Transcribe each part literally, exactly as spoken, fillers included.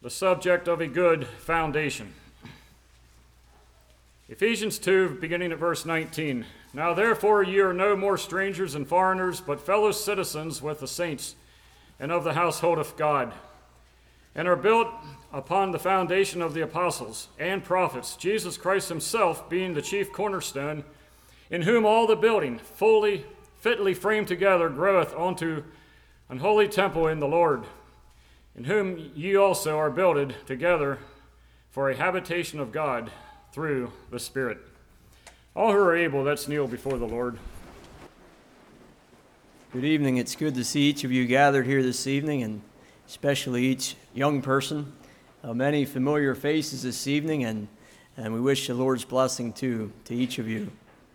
the subject of a good foundation. Ephesians two, beginning at verse nineteen. Now therefore ye are no more strangers and foreigners, but fellow citizens with the saints and of the household of God, and are built upon the foundation of the apostles and prophets, Jesus Christ himself being the chief cornerstone, in whom all the building, fully, fitly framed together, groweth unto an holy temple in the Lord, in whom ye also are builded together for a habitation of God through the Spirit. All who are able, let's kneel before the Lord. Good evening. It's good to see each of you gathered here this evening, and especially each young person. Uh, many familiar faces this evening, and, and we wish the Lord's blessing too to each of you.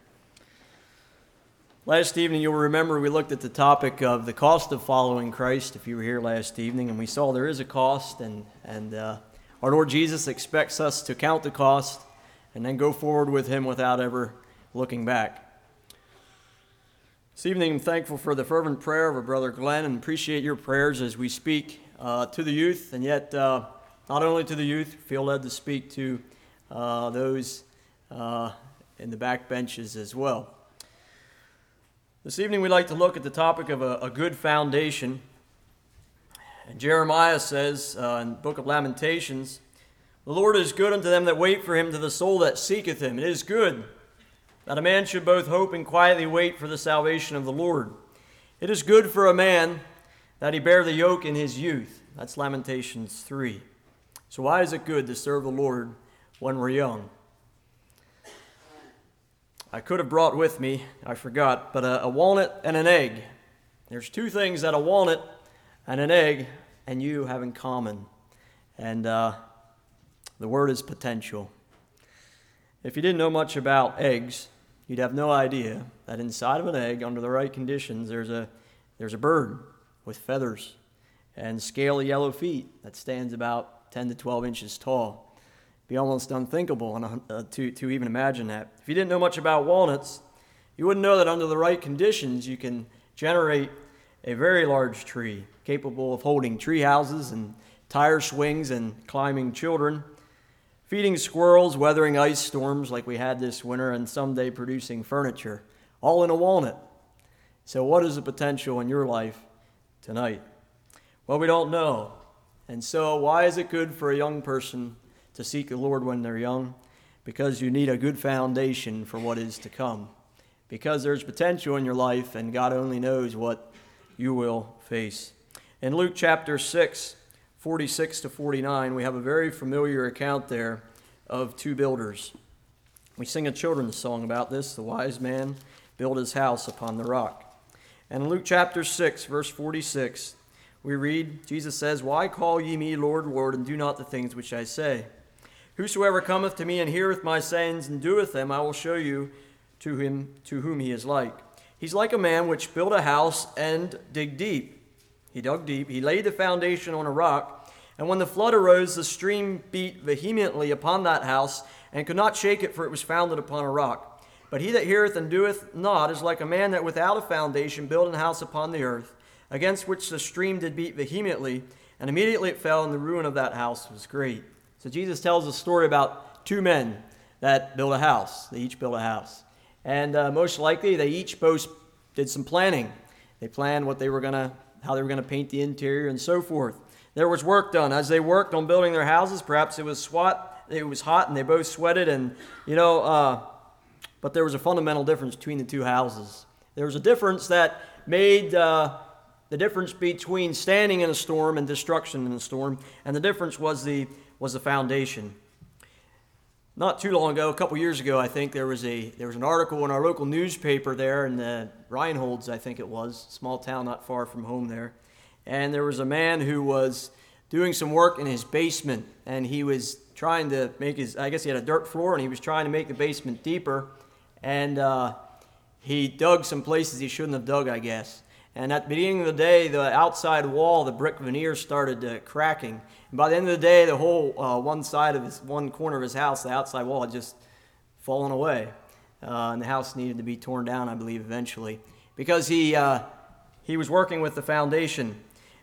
Last evening, you'll remember we looked at the topic of the cost of following Christ, if you were here last evening, and we saw there is a cost, and, and uh, our Lord Jesus expects us to count the cost and then go forward with him without ever looking back. This evening, I'm thankful for the fervent prayer of our brother Glenn, and appreciate your prayers as we speak uh, to the youth, and yet uh, not only to the youth, feel led to speak to uh, those uh, in the back benches as well. This evening, we'd like to look at the topic of a, a good foundation. And Jeremiah says uh, in the book of Lamentations, "The Lord is good unto them that wait for him, to the soul that seeketh him. It is good that a man should both hope and quietly wait for the salvation of the Lord. It is good for a man that he bear the yoke in his youth." That's Lamentations three. So why is it good to serve the Lord when we're young? I could have brought with me, I forgot, but a, a walnut and an egg. There's two things that a walnut and an egg and you have in common. And uh, the word is potential. If you didn't know much about eggs, you'd have no idea that inside of an egg, under the right conditions, there's a there's a bird with feathers and scaly yellow feet that stands about ten to twelve inches tall. It'd be almost unthinkable uh, to, to even imagine that. If you didn't know much about walnuts, you wouldn't know that under the right conditions, you can generate a very large tree capable of holding tree houses and tire swings and climbing children, feeding squirrels, weathering ice storms like we had this winter, and someday producing furniture, all in a walnut. So what is the potential in your life tonight? Well, we don't know. And so why is it good for a young person to seek the Lord when they're young? Because you need a good foundation for what is to come. Because there's potential in your life, and God only knows what you will face. In Luke chapter six, forty-six to forty-nine, we have a very familiar account there of two builders. We sing a children's song about this. The wise man built his house upon the rock. And in Luke chapter six, verse forty-six, we read, Jesus says, "Why call ye me Lord, Lord, and do not the things which I say? Whosoever cometh to me and heareth my sayings and doeth them, I will show you to him to whom he is like. He's like a man which built a house and dig deep. He dug deep, he laid the foundation on a rock, and when the flood arose, the stream beat vehemently upon that house, and could not shake it, for it was founded upon a rock. But he that heareth and doeth not is like a man that without a foundation built an house upon the earth, against which the stream did beat vehemently, and immediately it fell, and the ruin of that house was great." So Jesus tells a story about two men that built a house. They each built a house. And uh, most likely, they each both did some planning. They planned what they were gonna, how they were going to paint the interior and so forth. There was work done. As they worked on building their houses, perhaps it was swat, it was hot, and they both sweated. And, you know, uh, but there was a fundamental difference between the two houses. There was a difference that made uh, the difference between standing in a storm and destruction in a storm. And the difference was the was the foundation. Not too long ago, a couple years ago, I think, there was a there was an article in our local newspaper there in the Reinholds, I think it was, small town not far from home there. And there was a man who was doing some work in his basement, and he was trying to make his, I guess he had a dirt floor, and he was trying to make the basement deeper, and uh, he dug some places he shouldn't have dug, I guess. And at the beginning of the day, the outside wall, the brick veneer started uh, cracking. And by the end of the day, the whole uh, one side of his, one corner of his house, the outside wall, had just fallen away. Uh, and the house needed to be torn down, I believe, eventually. Because he uh, he was working with the foundation.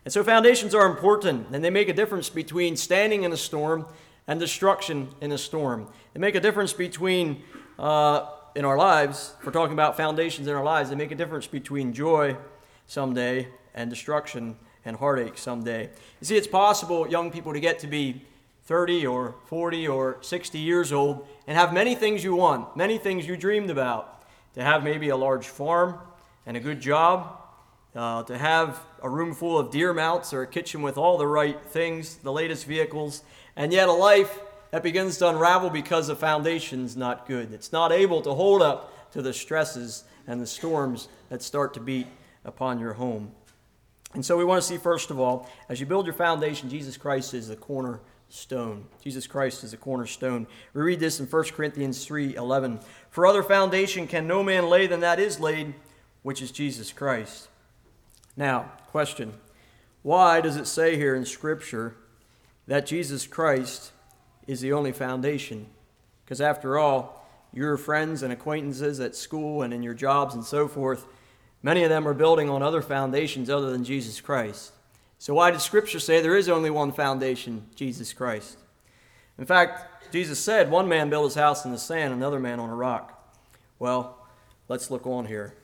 And so foundations are important, and they make a difference between standing in a storm and destruction in a storm. They make a difference between, uh, in our lives, if we're talking about foundations in our lives, they make a difference between joy someday and destruction and heartache someday. You see, it's possible, young people, to get to be thirty or forty or sixty years old and have many things you want, many things you dreamed about. To have maybe a large farm and a good job, uh, to have a room full of deer mounts or a kitchen with all the right things, the latest vehicles, and yet a life that begins to unravel because the foundation's not good. It's not able to hold up to the stresses and the storms that start to beat upon your home. And so we want to see, first of all, as you build your foundation, Jesus Christ is the cornerstone. Jesus Christ is the cornerstone. We read this in First Corinthians three eleven. For other foundation can no man lay than that is laid, which is Jesus Christ. Now, question. Why does it say here in Scripture that Jesus Christ is the only foundation? Because after all, your friends and acquaintances at school and in your jobs and so forth, many of them are building on other foundations other than Jesus Christ. So why does Scripture say there is only one foundation, Jesus Christ? In fact, Jesus said one man built his house in the sand, another man on a rock. Well, let's look on here.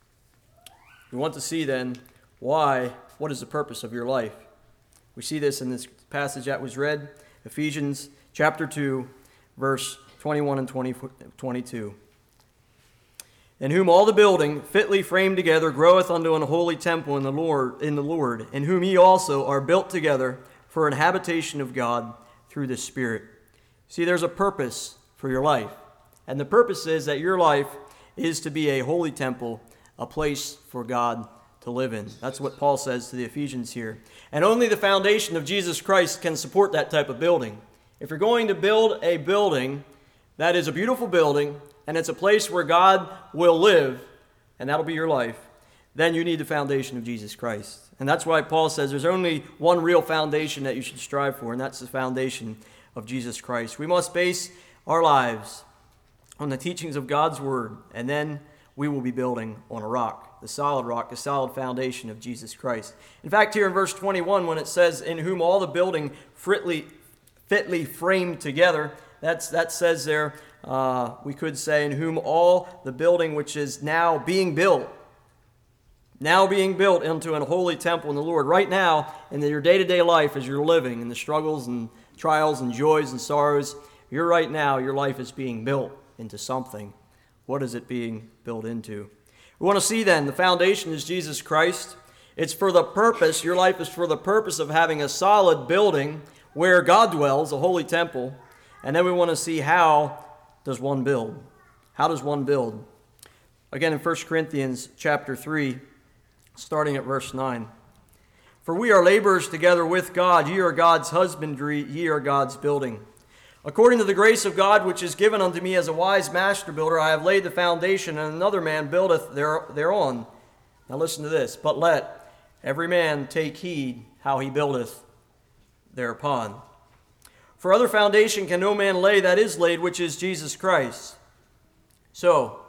We want to see then why, what is the purpose of your life? We see this in this passage that was read, Ephesians chapter two, verse twenty-one and twenty, twenty-two. In whom all the building, fitly framed together, groweth unto an holy temple in the Lord, in the Lord, in whom ye also are built together for an habitation of God through the Spirit. See, there's a purpose for your life. And the purpose is that your life is to be a holy temple, a place for God to live in. That's what Paul says to the Ephesians here. And only the foundation of Jesus Christ can support that type of building. If you're going to build a building that is a beautiful building, and it's a place where God will live, and that'll be your life, then you need the foundation of Jesus Christ. And that's why Paul says there's only one real foundation that you should strive for, and that's the foundation of Jesus Christ. We must base our lives on the teachings of God's Word, and then we will be building on a rock, the solid rock, the solid foundation of Jesus Christ. In fact, here in verse twenty-one, when it says, in whom all the building fitly, fitly framed together, that's, that says there, uh, we could say, in whom all the building which is now being built, now being built into an holy temple in the Lord. Right now, in your day-to-day life as you're living, in the struggles and trials and joys and sorrows, you're right now, your life is being built into something. What is it being built into? We want to see then, the foundation is Jesus Christ. It's for the purpose, your life is for the purpose of having a solid building where God dwells, a holy temple. And then we want to see how does one build? How does one build? Again, in First Corinthians chapter three, starting at verse nine. For we are laborers together with God. Ye are God's husbandry, ye are God's building. According to the grace of God which is given unto me as a wise master builder, I have laid the foundation, and another man buildeth there, thereon. Now listen to this. But let every man take heed how he buildeth thereupon. For other foundation can no man lay that is laid, which is Jesus Christ. So,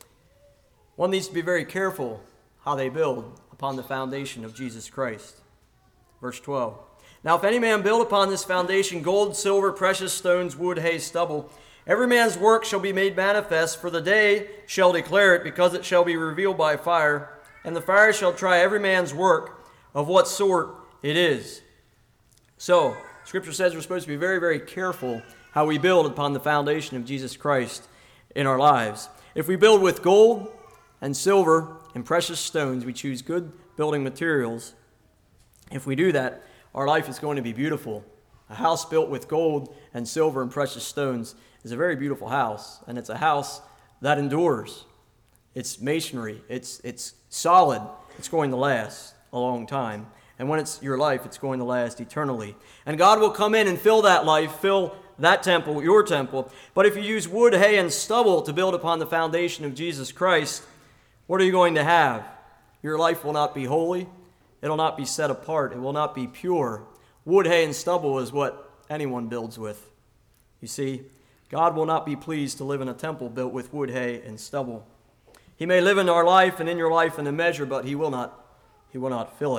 one needs to be very careful how they build upon the foundation of Jesus Christ. Verse twelve. Now if any man build upon this foundation gold, silver, precious stones, wood, hay, stubble, every man's work shall be made manifest, for the day shall declare it, because it shall be revealed by fire, and the fire shall try every man's work of what sort it is. So, Scripture says we're supposed to be very, very careful how we build upon the foundation of Jesus Christ in our lives. If we build with gold and silver and precious stones, we choose good building materials. If we do that, our life is going to be beautiful. A house built with gold and silver and precious stones is a very beautiful house, and it's a house that endures. It's masonry. It's, it's solid. It's going to last a long time. And when it's your life, it's going to last eternally. And God will come in and fill that life, fill that temple, your temple. But if you use wood, hay, and stubble to build upon the foundation of Jesus Christ, what are you going to have? Your life will not be holy. It will not be set apart. It will not be pure. Wood, hay, and stubble is what anyone builds with. You see, God will not be pleased to live in a temple built with wood, hay, and stubble. He may live in our life and in your life in a measure, but he will not, he will not fill it.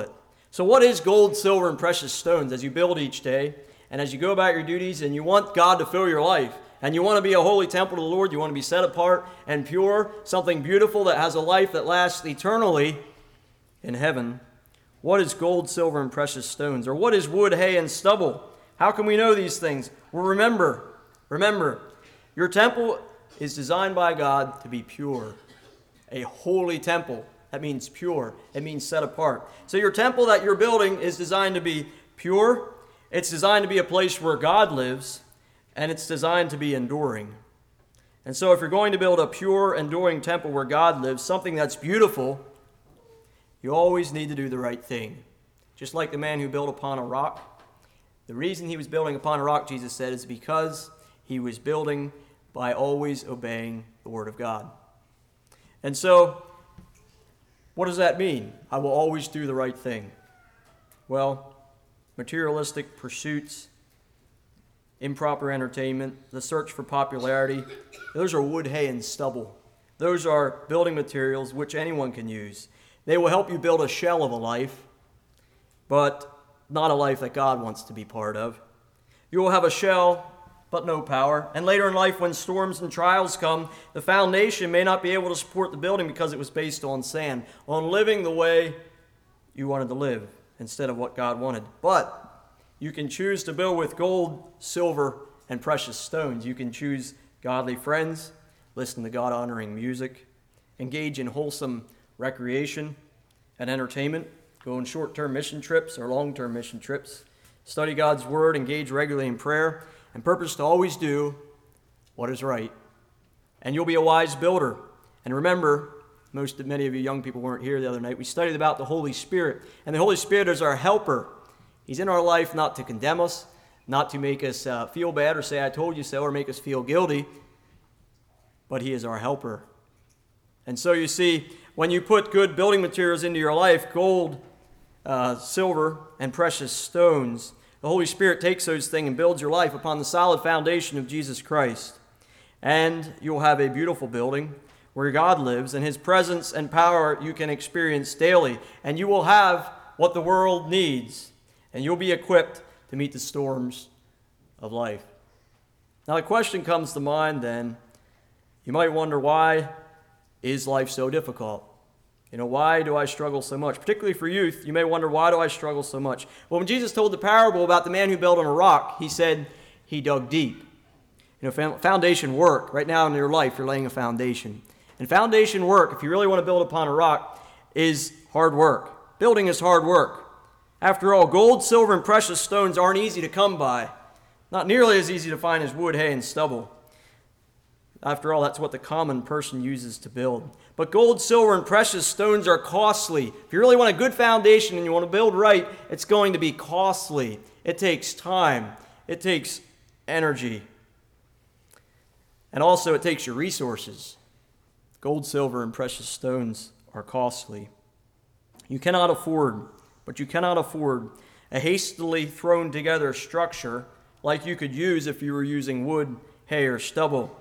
So what is gold, silver, and precious stones as you build each day and as you go about your duties and you want God to fill your life and you want to be a holy temple to the Lord, you want to be set apart and pure, something beautiful that has a life that lasts eternally in heaven? What is gold, silver, and precious stones? Or what is wood, hay, and stubble? How can we know these things? Well, remember, remember, your temple is designed by God to be pure, a holy temple. That means pure. It means set apart. So your temple that you're building is designed to be pure. It's designed to be a place where God lives, and it's designed to be enduring. And so if you're going to build a pure, enduring temple where God lives, something that's beautiful, you always need to do the right thing. Just like the man who built upon a rock. The reason he was building upon a rock, Jesus said, is because he was building by always obeying the Word of God. And so, what does that mean? I will always do the right thing. Well, materialistic pursuits, improper entertainment, the search for popularity, those are wood, hay, and stubble. Those are building materials which anyone can use. They will help you build a shell of a life, but not a life that God wants to be part of. You will have a shell, but no power. And later in life, when storms and trials come, the foundation may not be able to support the building because it was based on sand, on living the way you wanted to live instead of what God wanted. But you can choose to build with gold, silver, and precious stones. You can choose godly friends, listen to God-honoring music, engage in wholesome recreation and entertainment, go on short-term mission trips or long-term mission trips, study God's Word, engage regularly in prayer, and purpose to always do what is right. And you'll be a wise builder. And remember, most of many of you young people weren't here the other night. We studied about the Holy Spirit. And the Holy Spirit is our helper. He's in our life not to condemn us, not to make us uh, feel bad or say, I told you so, or make us feel guilty. But He is our helper. And so you see, when you put good building materials into your life, gold, uh, silver, and precious stones, the Holy Spirit takes those things and builds your life upon the solid foundation of Jesus Christ. And you'll have a beautiful building where God lives, and His presence and power you can experience daily. And you will have what the world needs, and you'll be equipped to meet the storms of life. Now the question comes to mind then, you might wonder, why is life so difficult? You know, why do I struggle so much? Particularly for youth, you may wonder, why do I struggle so much? Well, when Jesus told the parable about the man who built on a rock, He said he dug deep. You know, foundation work. Right now in your life, you're laying a foundation. And foundation work, if you really want to build upon a rock, is hard work. Building is hard work. After all, gold, silver, and precious stones aren't easy to come by. Not nearly as easy to find as wood, hay, and stubble. After all, that's what the common person uses to build. But gold, silver, and precious stones are costly. If you really want a good foundation and you want to build right, it's going to be costly. It takes time. It takes energy. And also it takes your resources. Gold, silver, and precious stones are costly. You cannot afford, but you cannot afford a hastily thrown together structure like you could use if you were using wood, hay, or stubble.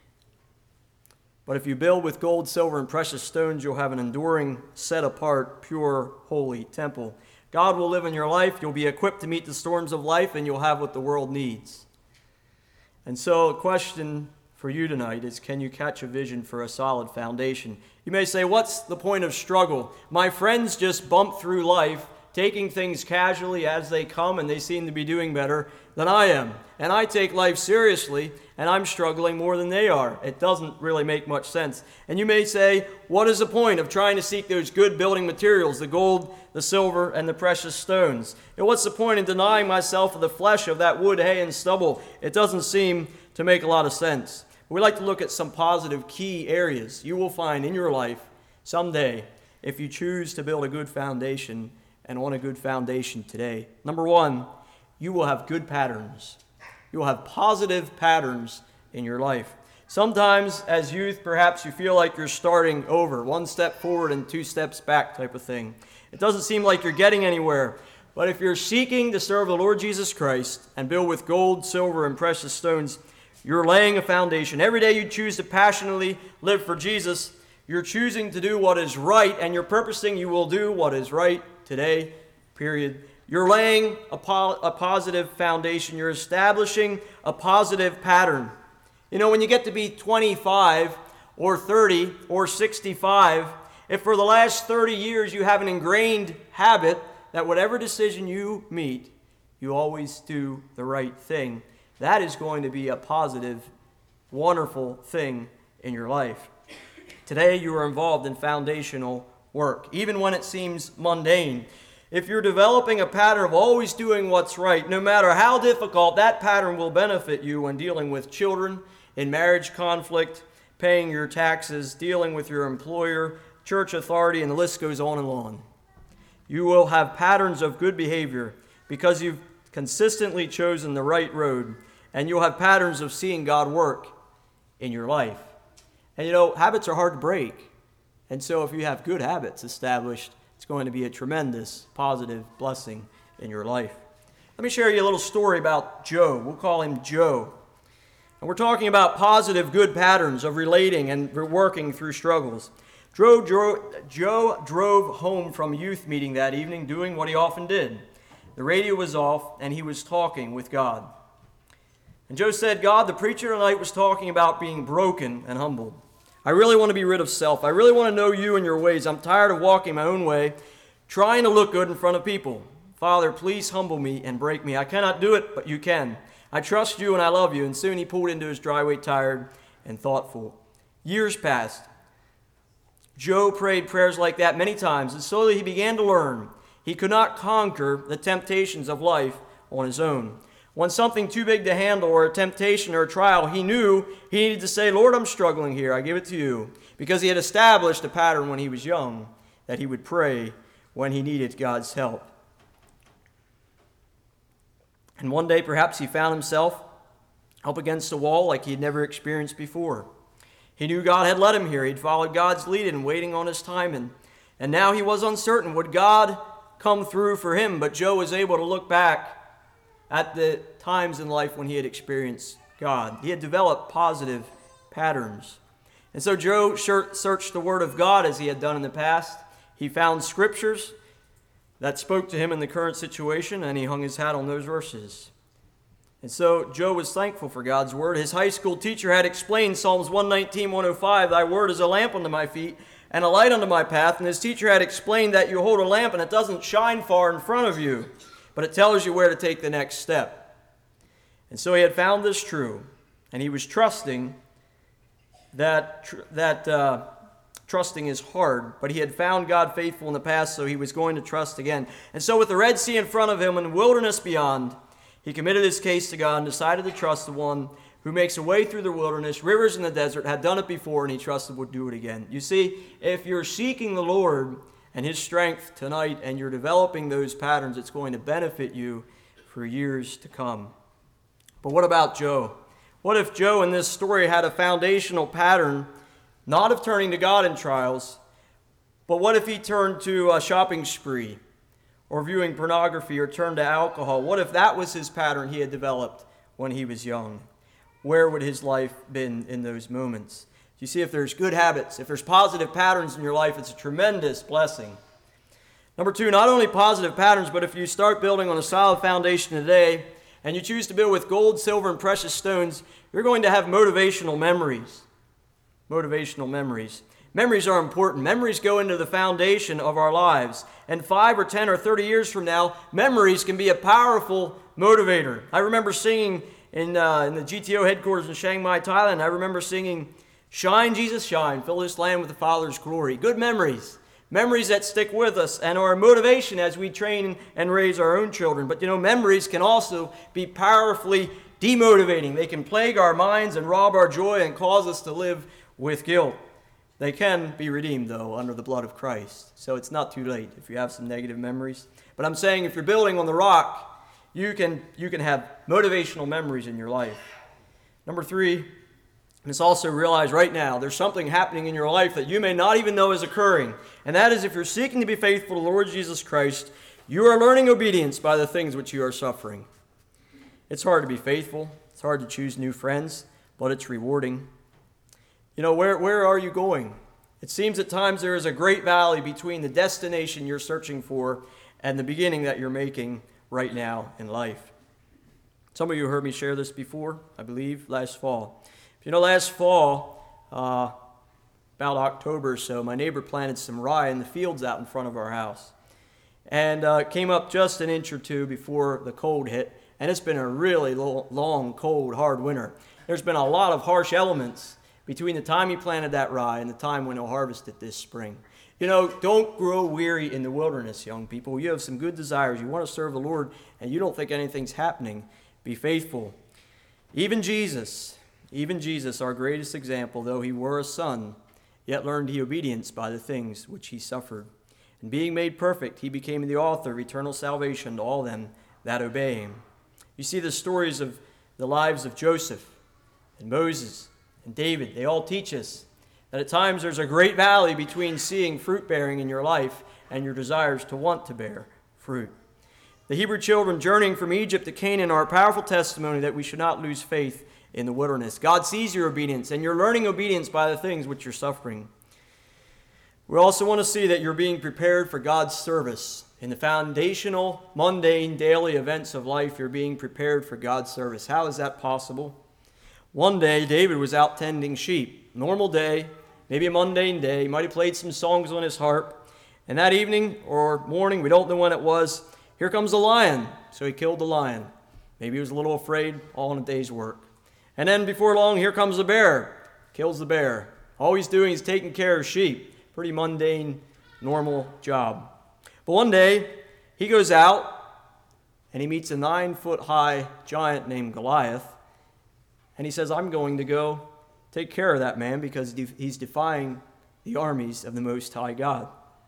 But if you build with gold, silver, and precious stones, you'll have an enduring, set-apart, pure, holy temple. God will live in your life. You'll be equipped to meet the storms of life, and you'll have what the world needs. And so the question for you tonight is, can you catch a vision for a solid foundation? You may say, what's the point of struggle? My friends just bump through life, taking things casually as they come, and they seem to be doing better than I am. And I take life seriously, and I'm struggling more than they are. It doesn't really make much sense. And you may say, what is the point of trying to seek those good building materials, the gold, the silver, and the precious stones? And what's the point in denying myself of the flesh of that wood, hay, and stubble? It doesn't seem to make a lot of sense. We'd like to look at some positive key areas you will find in your life someday if you choose to build a good foundation and on a good foundation today. Number one, you will have good patterns. You will have positive patterns in your life. Sometimes as youth, perhaps you feel like you're starting over, one step forward and two steps back type of thing. It doesn't seem like you're getting anywhere. But if you're seeking to serve the Lord Jesus Christ and build with gold, silver, and precious stones, you're laying a foundation. Every day you choose to passionately live for Jesus, you're choosing to do what is right, and you're purposing you will do what is right today period. You're laying a, po- a positive foundation. You're establishing a positive pattern. You know, when you get to be twenty-five or thirty or sixty-five, if for the last thirty years you have an ingrained habit that whatever decision you meet, you always do the right thing, that is going to be a positive, wonderful thing in your life. Today you are involved in foundational work, even when it seems mundane. If you're developing a pattern of always doing what's right, no matter how difficult, that pattern will benefit you when dealing with children, in marriage conflict, paying your taxes, dealing with your employer, church authority, and the list goes on and on. You will have patterns of good behavior because you've consistently chosen the right road, and you'll have patterns of seeing God work in your life. And you know, habits are hard to break. And so if you have good habits established, it's going to be a tremendous positive blessing in your life. Let me share you a little story about Joe. We'll call him Joe. And we're talking about positive, good patterns of relating and working through struggles. Joe, Joe, Joe drove home from a youth meeting that evening doing what he often did. The radio was off, and he was talking with God. And Joe said, God, the preacher tonight was talking about being broken and humbled. I really want to be rid of self. I really want to know you and your ways. I'm tired of walking my own way, trying to look good in front of people. Father, please humble me and break me. I cannot do it, but you can. I trust you and I love you. And soon he pulled into his driveway, tired and thoughtful. Years passed. Joe prayed prayers like that many times, and slowly he began to learn he could not conquer the temptations of life on his own. When something too big to handle, or a temptation or a trial, he knew he needed to say, Lord, I'm struggling here. I give it to you. Because he had established a pattern when he was young that he would pray when he needed God's help. And one day, perhaps he found himself up against a wall like he had never experienced before. He knew God had led him here. He'd followed God's lead and waiting on his timing. And now he was uncertain. Would God come through for him? But Joe was able to look back at the times in life when he had experienced God. He had developed positive patterns. And so Joe searched the Word of God as he had done in the past. He found scriptures that spoke to him in the current situation, and he hung his hat on those verses. And so Joe was thankful for God's Word. His high school teacher had explained Psalms one nineteen, one oh five, Thy Word is a lamp unto my feet and a light unto my path. And his teacher had explained that you hold a lamp and it doesn't shine far in front of you, but it tells you where to take the next step. And so he had found this true, and he was trusting that tr- that uh, trusting is hard, but he had found God faithful in the past, so he was going to trust again. And so with the Red Sea in front of him and the wilderness beyond, he committed his case to God and decided to trust the one who makes a way through the wilderness, rivers in the desert, had done it before, and he trusted would do it again. You see, if you're seeking the Lord and his strength tonight, and you're developing those patterns, it's going to benefit you for years to come. But what about Joe? What if Joe in this story had a foundational pattern, not of turning to God in trials, but what if he turned to a shopping spree, or viewing pornography, or turned to alcohol? What if that was his pattern he had developed when he was young? Where would his life been in those moments? You see, if there's good habits, if there's positive patterns in your life, it's a tremendous blessing. Number two, not only positive patterns, but if you start building on a solid foundation today, and you choose to build with gold, silver, and precious stones, you're going to have motivational memories. Motivational memories. Memories are important. Memories go into the foundation of our lives. And five or ten or thirty years from now, memories can be a powerful motivator. I remember singing in, uh, in the G T O headquarters in Chiang Mai, Thailand, I remember singing, Shine, Jesus, shine, fill this land with the Father's glory. Good memories. Memories that stick with us and are a motivation as we train and raise our own children. But you know, memories can also be powerfully demotivating. They can plague our minds and rob our joy and cause us to live with guilt. They can be redeemed, though, under the blood of Christ. So it's not too late if you have some negative memories. But I'm saying if you're building on the rock, you can, you can have motivational memories in your life. Number three, let's also realize right now there's something happening in your life that you may not even know is occurring. And that is if you're seeking to be faithful to the Lord Jesus Christ, you are learning obedience by the things which you are suffering. It's hard to be faithful. It's hard to choose new friends, but it's rewarding. You know, where, where are you going? It seems at times there is a great valley between the destination you're searching for and the beginning that you're making right now in life. Some of you heard me share this before, I believe, last fall. You know, last fall, uh, about October or so, my neighbor planted some rye in the fields out in front of our house. And uh, it came up just an inch or two before the cold hit. And it's been a really lo- long, cold, hard winter. There's been a lot of harsh elements between the time he planted that rye and the time when he'll harvest it this spring. You know, don't grow weary in the wilderness, young people. You have some good desires. You want to serve the Lord, and you don't think anything's happening. Be faithful. Even Jesus, even Jesus, our greatest example, though he were a son, yet learned he obedience by the things which he suffered. And being made perfect, he became the author of eternal salvation to all them that obey him. You see the stories of the lives of Joseph and Moses and David. They all teach us that at times there's a great valley between seeing fruit bearing in your life and your desires to want to bear fruit. The Hebrew children journeying from Egypt to Canaan are a powerful testimony that we should not lose faith in the wilderness. God sees your obedience, and you're learning obedience by the things which you're suffering. We also want to see that you're being prepared for God's service. In the foundational, mundane, daily events of life, you're being prepared for God's service. How is that possible? One day, David was out tending sheep. Normal day, maybe a mundane day. He might have played some songs on his harp. And that evening or morning, we don't know when it was, here comes a lion. So he killed the lion. Maybe he was a little afraid, all in a day's work. And then before long, here comes the bear. Kills the bear. All he's doing is taking care of sheep. Pretty mundane, normal job. But one day, he goes out and he meets a nine-foot-high giant named Goliath. And he says, I'm going to go take care of that man because he's defying the armies of the Most High God.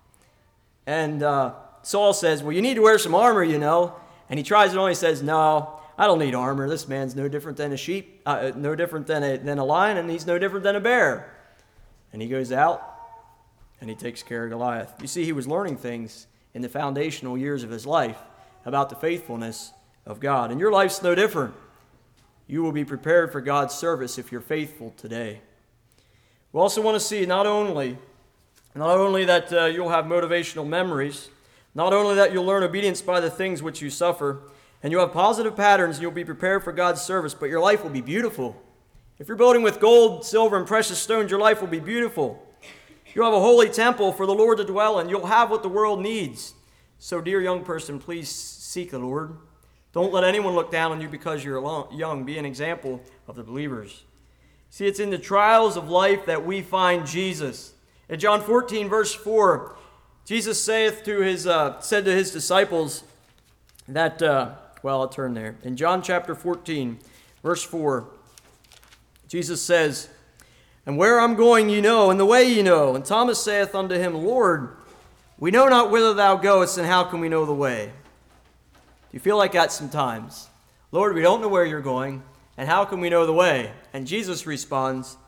And uh, Saul says, well, you need to wear some armor, you know. And he tries it on. He says, no, I don't need armor. This man's no different than a sheep, uh, no different than a, than a lion, and he's no different than a bear. And he goes out and he takes care of Goliath. You see, he was learning things in the foundational years of his life about the faithfulness of God. And your life's no different. You will be prepared for God's service if you're faithful today. We also want to see not only, not only that uh, you'll have motivational memories, not only that you'll learn obedience by the things which you suffer, and you'll have positive patterns and you'll be prepared for God's service, but your life will be beautiful. If you're building with gold, silver, and precious stones, your life will be beautiful. You'll have a holy temple for the Lord to dwell in. You'll have what the world needs. So, dear young person, please seek the Lord. Don't let anyone look down on you because you're young. Be an example of the believers. See, it's in the trials of life that we find Jesus. In John fourteen, verse four, Jesus saith to his, uh, said to his disciples that, uh, well, I'll turn there. In John chapter fourteen, verse four, Jesus says, and where I'm going ye know, and the way ye know. And Thomas saith unto him, Lord, we know not whither thou goest, and how can we know the way? Do you feel like that sometimes? Lord, we don't know where you're going, and how can we know the way? And Jesus responds,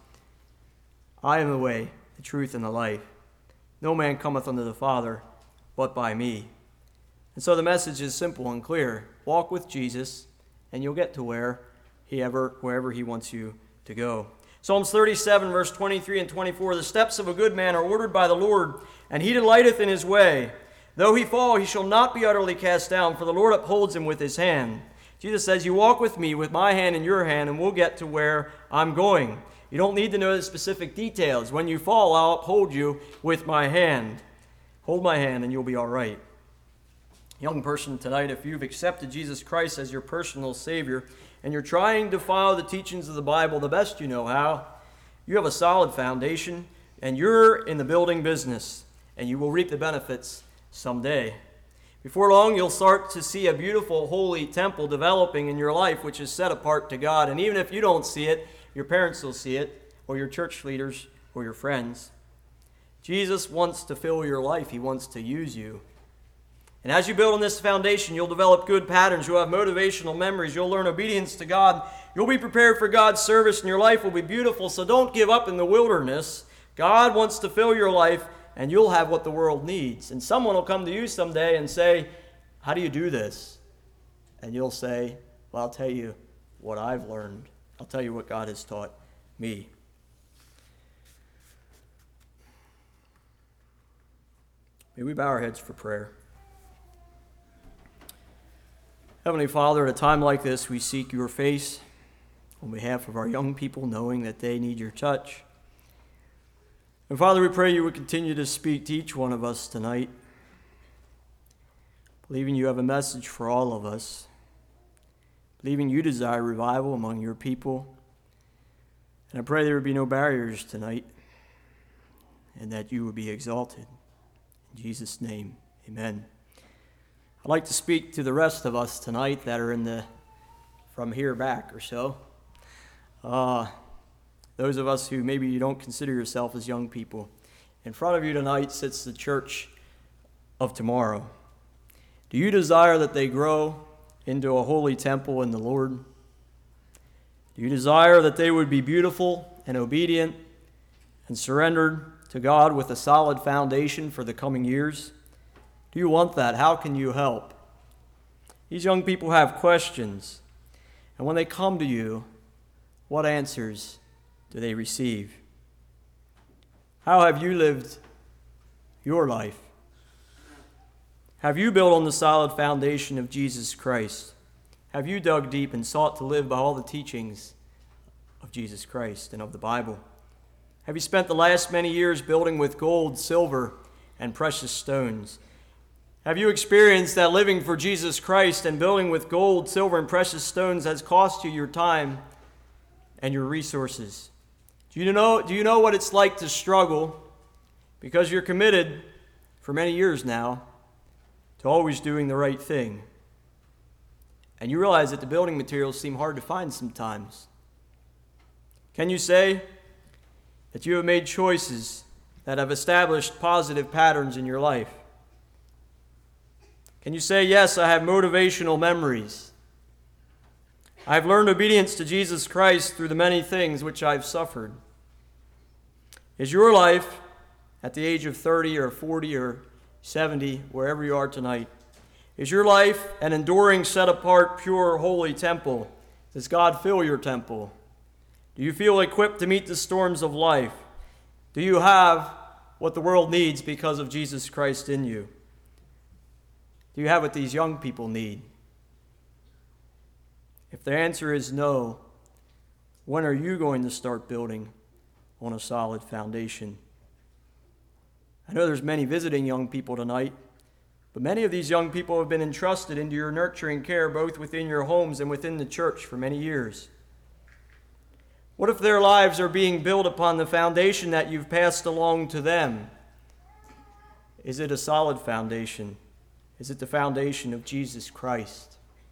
I am the way, the truth, and the life. No man cometh unto the Father but by me. And so the message is simple and clear. Walk with Jesus, and you'll get to where he ever, wherever he wants you to go. Psalms thirty-seven, verse twenty-three and twenty-four, the steps of a good man are ordered by the Lord, and he delighteth in his way. Though he fall, he shall not be utterly cast down, for the Lord upholds him with his hand. Jesus says, you walk with me, with my hand in your hand, and we'll get to where I'm going. You don't need to know the specific details. When you fall, I'll uphold you with my hand. Hold my hand, and you'll be all right. Young person, tonight, if you've accepted Jesus Christ as your personal Savior, and you're trying to follow the teachings of the Bible the best you know how, you have a solid foundation, and you're in the building business, and you will reap the benefits someday. Before long, you'll start to see a beautiful, holy temple developing in your life, which is set apart to God. And even if you don't see it, your parents will see it, or your church leaders, or your friends. Jesus wants to fill your life. He wants to use you. And as you build on this foundation, you'll develop good patterns. You'll have motivational memories. You'll learn obedience to God. You'll be prepared for God's service, and your life will be beautiful. So don't give up in the wilderness. God wants to fill your life, and you'll have what the world needs. And someone will come to you someday and say, how do you do this? And you'll say, well, I'll tell you what I've learned. I'll tell you what God has taught me. May we bow our heads for prayer. Heavenly Father, at a time like this, we seek your face on behalf of our young people, knowing that they need your touch. And Father, we pray you would continue to speak to each one of us tonight, believing you have a message for all of us, believing you desire revival among your people. And I pray there would be no barriers tonight, and that you would be exalted. In Jesus' name, amen. I'd like to speak to the rest of us tonight that are in the, from here back or so. Uh, those of us who maybe you don't consider yourself as young people. In front of you tonight sits the church of tomorrow. Do you desire that they grow into a holy temple in the Lord? Do you desire that they would be beautiful and obedient and surrendered to God with a solid foundation for the coming years? Do you want that? How can you help? These young people have questions, and when they come to you, what answers do they receive? How have you lived your life? Have you built on the solid foundation of Jesus Christ? Have you dug deep and sought to live by all the teachings of Jesus Christ and of the Bible? Have you spent the last many years building with gold, silver, and precious stones? Have you experienced that living for Jesus Christ and building with gold, silver, and precious stones has cost you your time and your resources? Do you know, do you know what it's like to struggle because you're committed for many years now to always doing the right thing? And you realize that the building materials seem hard to find sometimes. Can you say that you have made choices that have established positive patterns in your life? Can you say, yes, I have motivational memories. I've learned obedience to Jesus Christ through the many things which I've suffered. Is your life at the age of thirty or forty or seventy, wherever you are tonight, is your life an enduring, set-apart, pure, holy temple? Does God fill your temple? Do you feel equipped to meet the storms of life? Do you have what the world needs because of Jesus Christ in you? Do you have what these young people need? If the answer is no, when are you going to start building on a solid foundation? I know there's many visiting young people tonight, but many of these young people have been entrusted into your nurturing care both within your homes and within the church for many years. What if their lives are being built upon the foundation that you've passed along to them? Is it a solid foundation? Is it the foundation of Jesus Christ?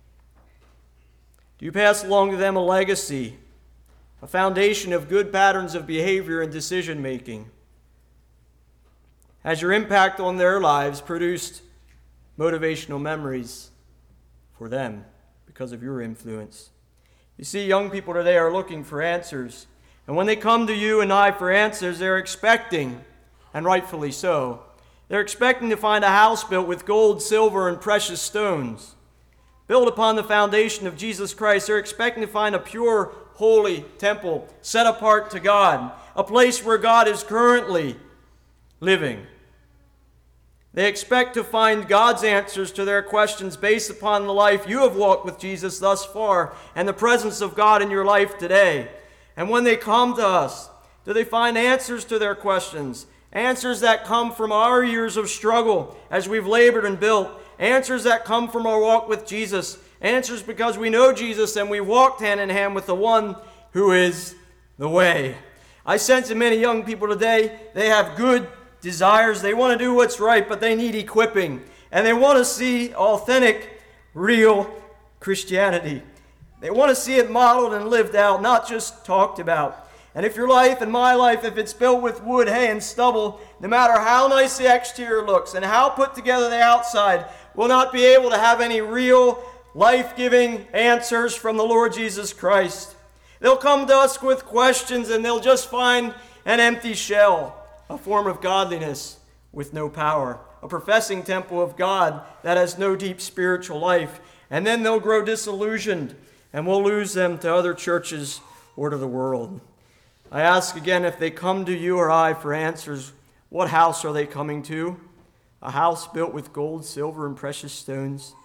Do you pass along to them a legacy, a foundation of good patterns of behavior and decision making? Has your impact on their lives produced motivational memories for them because of your influence? You see, young people today are looking for answers. And when they come to you and I for answers, they're expecting, and rightfully so, they're expecting to find a house built with gold, silver, and precious stones. Built upon the foundation of Jesus Christ, they're expecting to find a pure, holy temple set apart to God, a place where God is currently living. They expect to find God's answers to their questions based upon the life you have walked with Jesus thus far and the presence of God in your life today. And when they come to us, do they find answers to their questions? Answers that come from our years of struggle as we've labored and built. Answers that come from our walk with Jesus. Answers because we know Jesus and we walked hand in hand with the one who is the way. I sense in many young people today, they have good desires. They want to do what's right, but they need equipping. And they want to see authentic, real Christianity. They want to see it modeled and lived out, not just talked about. And if your life and my life, if it's built with wood, hay, and stubble, no matter how nice the exterior looks and how put together the outside, will not be able to have any real life-giving answers from the Lord Jesus Christ. They'll come to us with questions and they'll just find an empty shell, a form of godliness with no power, a professing temple of God that has no deep spiritual life. And then they'll grow disillusioned and we'll lose them to other churches or to the world. I ask again, if they come to you or I for answers, what house are they coming to? A house built with gold, silver, and precious stones?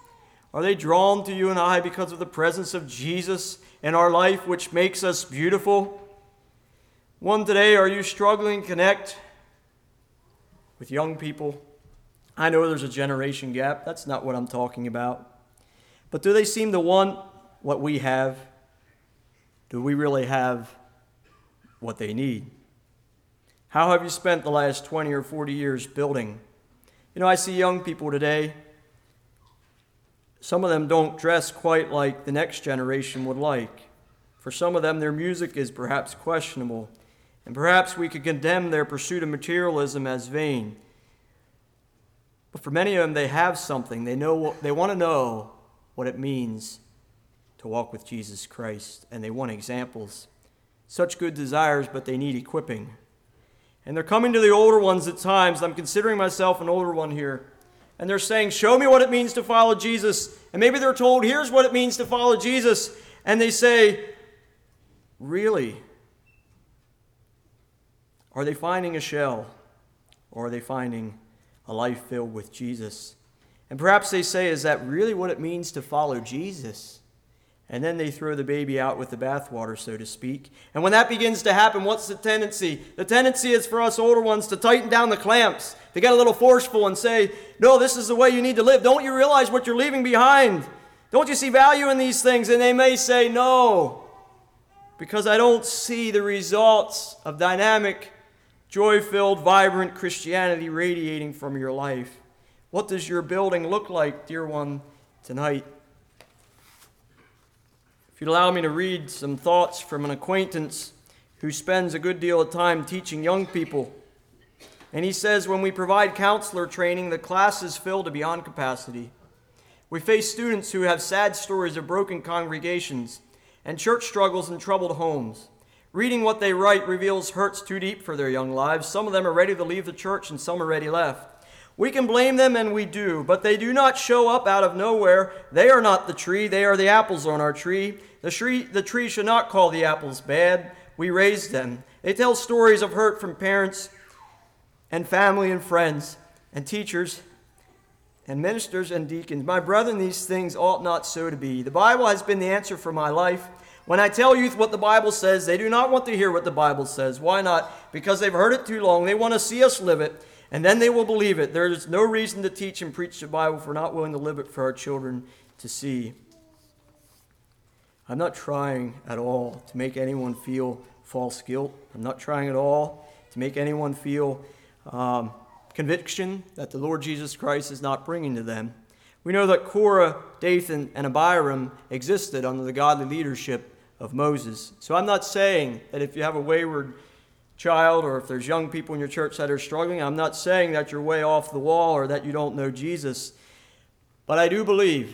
Are they drawn to you and I because of the presence of Jesus in our life, which makes us beautiful? One today, are you struggling to connect with young people? I know there's a generation gap. That's not what I'm talking about. But do they seem to want what we have? Do we really have what they need? How have you spent the last twenty or forty years building? You know, I see young people today. Some of them don't dress quite like the next generation would like. For some of them, their music is perhaps questionable. And perhaps we could condemn their pursuit of materialism as vain. But for many of them, they have something. They know. They want to know what it means to walk with Jesus Christ. And they want examples. Such good desires, but they need equipping. And they're coming to the older ones at times. I'm considering myself an older one here. And they're saying, show me what it means to follow Jesus. And maybe they're told, here's what it means to follow Jesus. And they say, really? Are they finding a shell? Or are they finding a life filled with Jesus? And perhaps they say, is that really what it means to follow Jesus? And then they throw the baby out with the bathwater, so to speak. And when that begins to happen, what's the tendency? The tendency is for us older ones to tighten down the clamps, to get a little forceful and say, no, this is the way you need to live. Don't you realize what you're leaving behind? Don't you see value in these things? And they may say, no, because I don't see the results of dynamic, joy-filled, vibrant Christianity radiating from your life. What does your building look like, dear one, tonight? If you'd allow me to read some thoughts from an acquaintance who spends a good deal of time teaching young people. And he says, when we provide counselor training, the class is filled to beyond capacity. We face students who have sad stories of broken congregations and church struggles and troubled homes. Reading what they write reveals hurts too deep for their young lives. Some of them are ready to leave the church and some are already left. We can blame them, and we do, but they do not show up out of nowhere. They are not the tree. They are the apples on our tree. The tree, the tree should not call the apples bad. We raised them. They tell stories of hurt from parents and family and friends and teachers and ministers and deacons. My brethren, these things ought not so to be. The Bible has been the answer for my life. When I tell youth what the Bible says, they do not want to hear what the Bible says. Why not? Because they've heard it too long. They want to see us live it. And then they will believe it. There is no reason to teach and preach the Bible if we're not willing to live it for our children to see. I'm not trying at all to make anyone feel false guilt. I'm not trying at all to make anyone feel um, conviction that the Lord Jesus Christ is not bringing to them. We know that Korah, Dathan, and Abiram existed under the godly leadership of Moses. So I'm not saying that if you have a wayward child or if there's young people in your church that are struggling, I'm not saying that you're way off the wall or that you don't know Jesus. But I do believe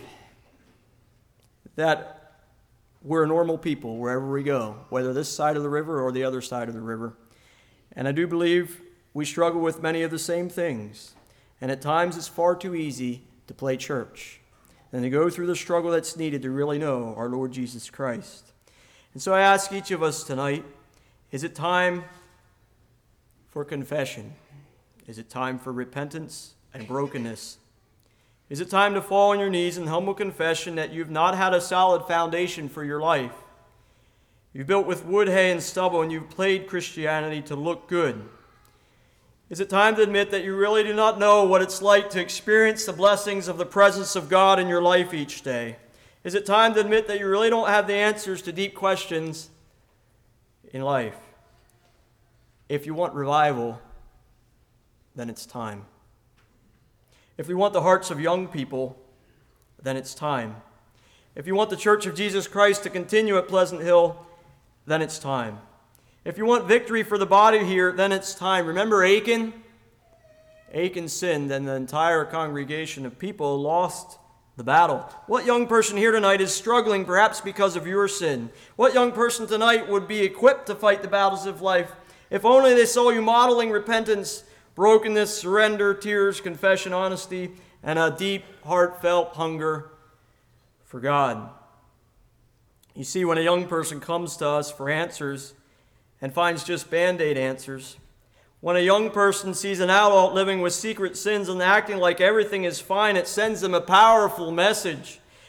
that we're normal people wherever we go, whether this side of the river or the other side of the river. And I do believe we struggle with many of the same things. And at times it's far too easy to play church than to go through the struggle that's needed to really know our Lord Jesus Christ. And so I ask each of us tonight, is it time for confession? Is it time for repentance and brokenness? Is it time to fall on your knees in humble confession that you've not had a solid foundation for your life? You've built with wood, hay, and stubble, and you've played Christianity to look good. Is it time to admit that you really do not know what it's like to experience the blessings of the presence of God in your life each day? Is it time to admit that you really don't have the answers to deep questions in life? If you want revival, then it's time. If we want the hearts of young people, then it's time. If you want the Church of Jesus Christ to continue at Pleasant Hill, then it's time. If you want victory for the body here, then it's time. Remember Achan? Achan sinned, and the entire congregation of people lost the battle. What young person here tonight is struggling perhaps because of your sin? What young person tonight would be equipped to fight the battles of life if only they saw you modeling repentance, brokenness, surrender, tears, confession, honesty, and a deep, heartfelt hunger for God? You see, when a young person comes to us for answers and finds just Band-Aid answers, when a young person sees an adult living with secret sins and acting like everything is fine, it sends them a powerful message.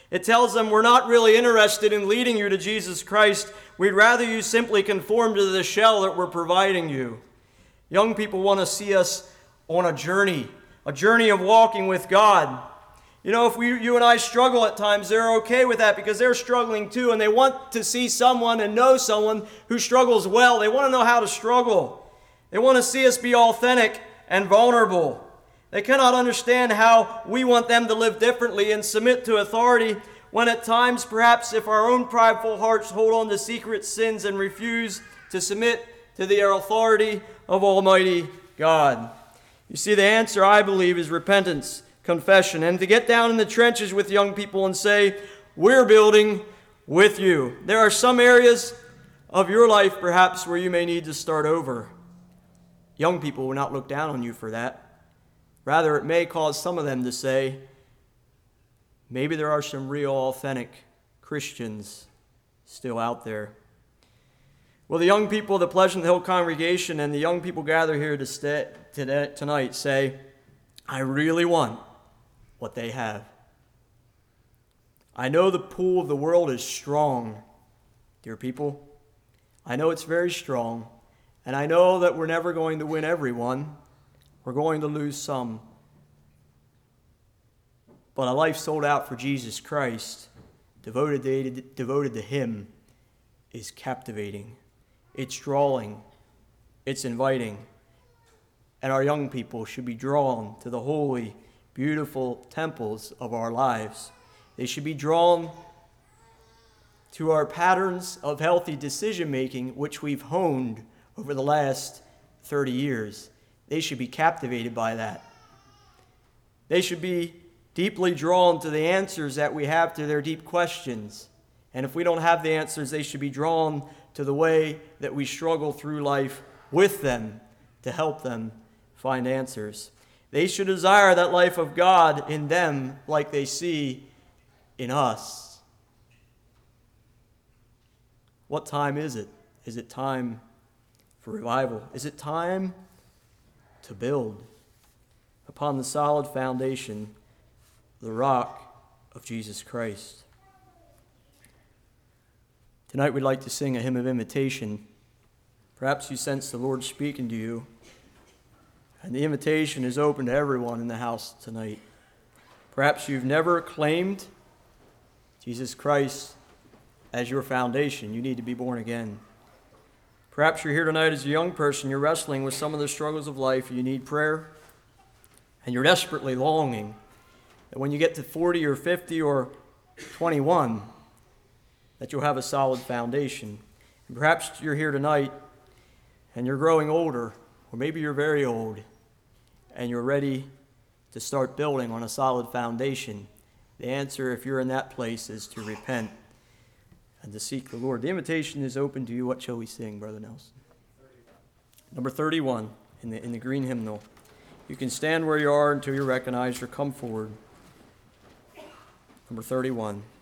It tells them, we're not really interested in leading you to Jesus Christ. We'd rather you simply conform to the shell that we're providing you. Young people want to see us on a journey, a journey of walking with God. You know, if we, you and I struggle at times, they're okay with that because they're struggling too, and they want to see someone and know someone who struggles well. They want to know how to struggle. They want to see us be authentic and vulnerable. They cannot understand how we want them to live differently and submit to authority when at times, perhaps if our own prideful hearts hold on to secret sins and refuse to submit to the authority of Almighty God. You see, the answer, I believe, is repentance, confession, and to get down in the trenches with young people and say, we're building with you. There are some areas of your life, perhaps, where you may need to start over. Young people will not look down on you for that. Rather, it may cause some of them to say, maybe there are some real, authentic Christians still out there. Well, the young people of the Pleasant Hill congregation and the young people gathered here to stay, today, tonight say, I really want what they have. I know the pull of the world is strong, dear people. I know it's very strong, and I know that we're never going to win everyone. We're going to lose some. But a life sold out for Jesus Christ, devoted to, devoted to Him, is captivating. It's drawing. It's inviting. And our young people should be drawn to the holy, beautiful temples of our lives. They should be drawn to our patterns of healthy decision-making, which we've honed over the last thirty years. They should be captivated by that. They should be deeply drawn to the answers that we have to their deep questions. And if we don't have the answers, they should be drawn to the way that we struggle through life with them to help them find answers. They should desire that life of God in them like they see in us. What time is it? Is it time for revival? Is it time to build upon the solid foundation, the rock of Jesus Christ? Tonight we'd like to sing a hymn of invitation. Perhaps you sense the Lord speaking to you, and the invitation is open to everyone in the house tonight. Perhaps you've never claimed Jesus Christ as your foundation. You need to be born again. Perhaps you're here tonight as a young person, you're wrestling with some of the struggles of life, you need prayer, and you're desperately longing that when you get to forty or fifty or twenty-one, that you'll have a solid foundation. And perhaps you're here tonight and you're growing older, or maybe you're very old, and you're ready to start building on a solid foundation. The answer, if you're in that place, is to repent and to seek the Lord. The invitation is open to you. What shall we sing, Brother Nelson? Number thirty-one in the, in the green hymnal. You can stand where you are until you're recognized or come forward. Number thirty-one.